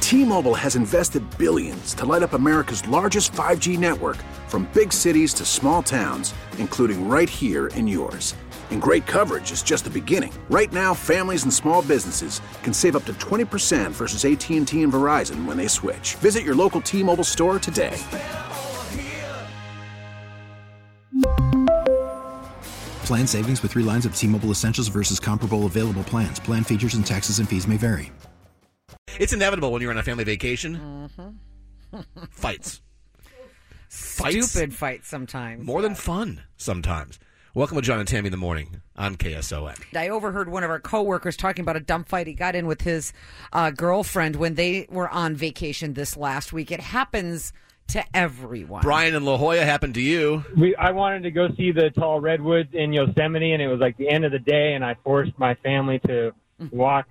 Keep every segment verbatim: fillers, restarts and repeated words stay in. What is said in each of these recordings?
T-Mobile has invested billions to light up America's largest five G network, from big cities to small towns, including right here in yours. And great coverage is just the beginning. Right now, families and small businesses can save up to twenty percent versus A T and T and Verizon when they switch. Visit your local T-Mobile store today. Plan savings with three lines of T-Mobile Essentials versus comparable available plans. Plan features and taxes and fees may vary. It's inevitable when you're on a family vacation. Mm-hmm. Fights. Stupid Fights. fights sometimes. More than fun sometimes. Welcome to John and Tammy in the morning on K S O N. I overheard one of our coworkers talking about a dumb fight he got in with his uh, girlfriend when they were on vacation this last week. It happens to everyone. Brian in La Jolla, happened to you. We, I wanted to go see the tall redwoods in Yosemite, and it was like the end of the day, and I forced my family to walk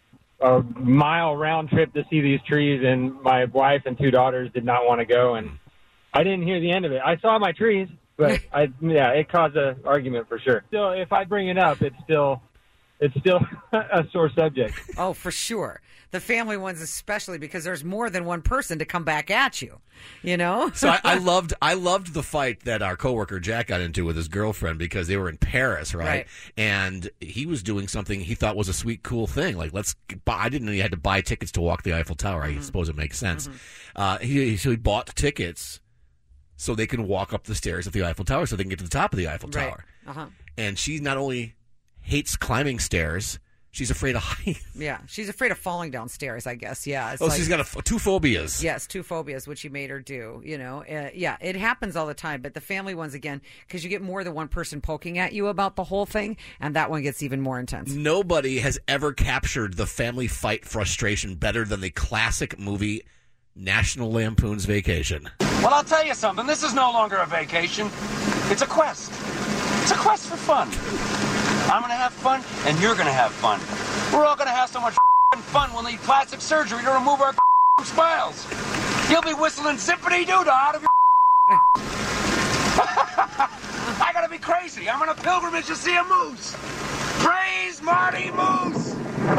a mile round trip to see these trees, and my wife and two daughters did not want to go, and I didn't hear the end of it. I saw my trees, but I, yeah, it caused an argument for sure. Still, if I bring it up, it's still, it's still a sore subject. Oh, for sure. The family ones especially, because there's more than one person to come back at you, you know? So I, I loved I loved the fight that our coworker Jack got into with his girlfriend because they were in Paris, right? Right. And he was doing something he thought was a sweet, cool thing. Like, let's buy, I didn't know you had to buy tickets to walk the Eiffel Tower. Mm-hmm. I suppose it makes sense. Mm-hmm. Uh, he, so he bought tickets so they can walk up the stairs of the Eiffel Tower so they can get to the top of the Eiffel Tower. Right. Uh-huh. And she not only hates climbing stairs, she's afraid of height. Yeah, she's afraid of falling downstairs, I guess. Yeah. It's oh, like, she's got a, two phobias. Yes, two phobias, which you made her do, you know. Uh, yeah, it happens all the time. But the family ones, again, because you get more than one person poking at you about the whole thing, and that one gets even more intense. Nobody has ever captured the family fight frustration better than the classic movie National Lampoon's Vacation. Well, I'll tell you something. This is no longer a vacation. It's a quest. It's a quest for fun. I'm going to have fun, and you're going to have fun. We're all going to have so much fun we'll need plastic surgery to remove our smiles. You'll be whistling Symphony Doodah out of your I got to be crazy. I'm on a pilgrimage to see a moose. Praise Marty Moose.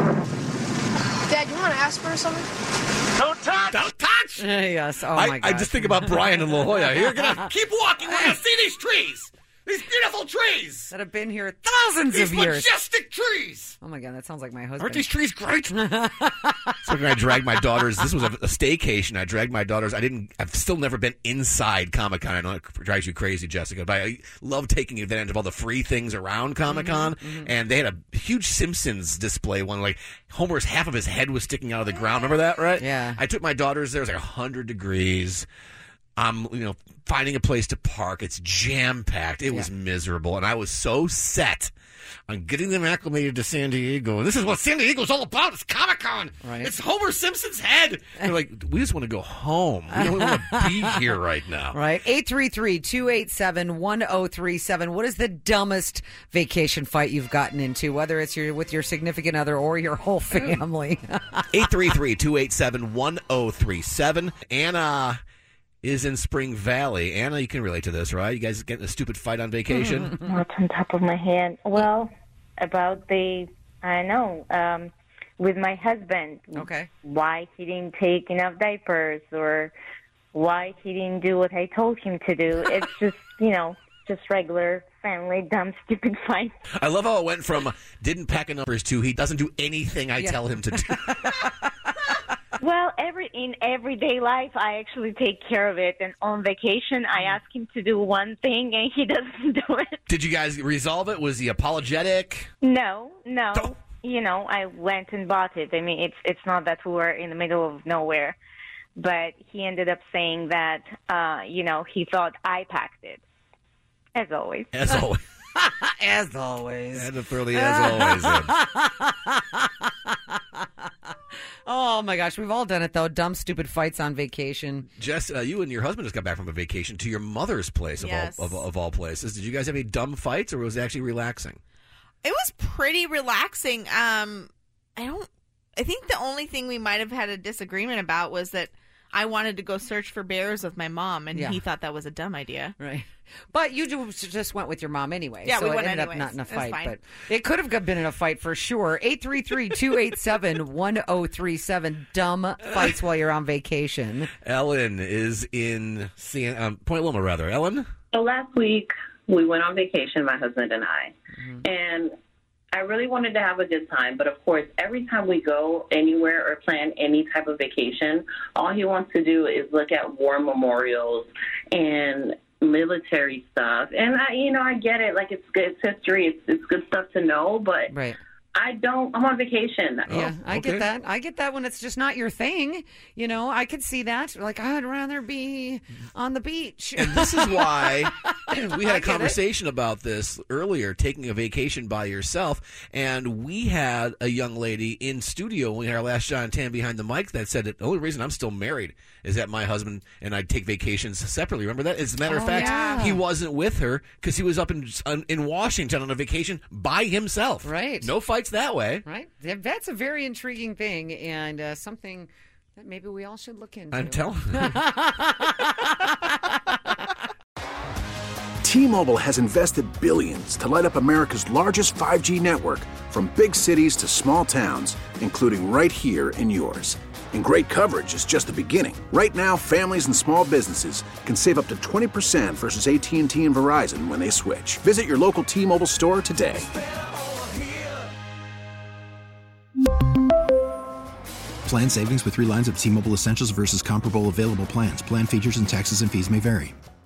Dad, you want to ask her something? Don't touch! Don't touch! Yes, oh I, my God. I just think about Brian in La Jolla. You're going to keep walking. We're going to see these trees. These beautiful trees that have been here thousands These of years. These majestic trees. Oh, my God, that sounds like my husband. Aren't these trees great? So when I dragged my daughters, this was a, a staycation. I dragged my daughters. I didn't, I've still never been inside Comic-Con. I know it drives you crazy, Jessica, but I love taking advantage of all the free things around Comic-Con. Mm-hmm, mm-hmm. And they had a huge Simpsons display one. Like, Homer's, half of his head was sticking out of the ground. Remember that, right? Yeah. I took my daughters there. It was like one hundred degrees. I'm, you know, finding a place to park. It's jam-packed. It yeah. was miserable. And I was so set on getting them acclimated to San Diego. And this is what San Diego's all about. It's Comic-Con. Right. It's Homer Simpson's head. They're like, we just want to go home. We don't want to be here right now. Right. eight three three, two eight seven, one oh three seven. What is the dumbest vacation fight you've gotten into, whether it's your with your significant other or your whole family? eight three three, two eight seven, one oh three seven. Anna is in Spring Valley. Anna, you can relate to this, right? You guys getting a stupid fight on vacation? What's on top of my head? Well, about the, I know, um, with my husband. Okay. Why he didn't take enough diapers or why he didn't do what I told him to do. It's just, you know, just regular family, dumb, stupid fight. I love how it went from didn't pack enough diapers to he doesn't do anything I yeah. tell him to do. Well, every in everyday life, I actually take care of it. And on vacation, I ask him to do one thing, and he doesn't do it. Did you guys resolve it? Was he apologetic? No, no. Oh. You know, I went and bought it. I mean, it's it's not that we were in the middle of nowhere. But he ended up saying that, uh, you know, he thought I packed it. As always. As always. As always. And the Furley as always. Oh, my gosh. We've all done it, though. Dumb, stupid fights on vacation. Jess, uh, you and your husband just got back from a vacation to your mother's place, of, yes. all, of, of all places. Did you guys have any dumb fights, or was it actually relaxing? It was pretty relaxing. Um, I don't... I think the only thing we might have had a disagreement about was that I wanted to go search for bears with my mom, and Yeah. he thought that was a dumb idea. Right. But you do- just went with your mom anyway. Yeah, so we it went ended anyways. up not in a It was fight. fine. But it could have been in a fight for sure. eight three three, two eight seven, one zero three seven. Dumb fights while you're on vacation. Ellen is in San, um, Point Loma, rather. Ellen? So last week we went on vacation, my husband and I, Mm-hmm. and I really wanted to have a good time. But of course, every time we go anywhere or plan any type of vacation, all he wants to do is look at war memorials and military stuff. And I, you know, I get it. Like it's good, it's history. It's it's good stuff to know. But Right. I don't. I'm on vacation. Yeah, I okay. get that. I get that when it's just not your thing. You know, I could see that. Like, I'd rather be on the beach. And this is why we had I a get conversation about this earlier, taking a vacation by yourself. And we had a young lady in studio when we had our last John Tan behind the mic that said that the only reason I'm still married is that my husband and I take vacations separately. Remember that? As a matter of Oh, fact, yeah. he wasn't with her because he was up in in Washington on a vacation by himself. Right. No fights that way. Right? Yeah, that's a very intriguing thing and uh, something that maybe we all should look into. I'm telling you. T-Mobile has invested billions to light up America's largest five G network, from big cities to small towns, including right here in yours. And great coverage is just the beginning. Right now, families and small businesses can save up to twenty percent versus A T and T and Verizon when they switch. Visit your local T-Mobile store today. Plan savings with three lines of T-Mobile Essentials versus comparable available plans. Plan features and taxes and fees may vary.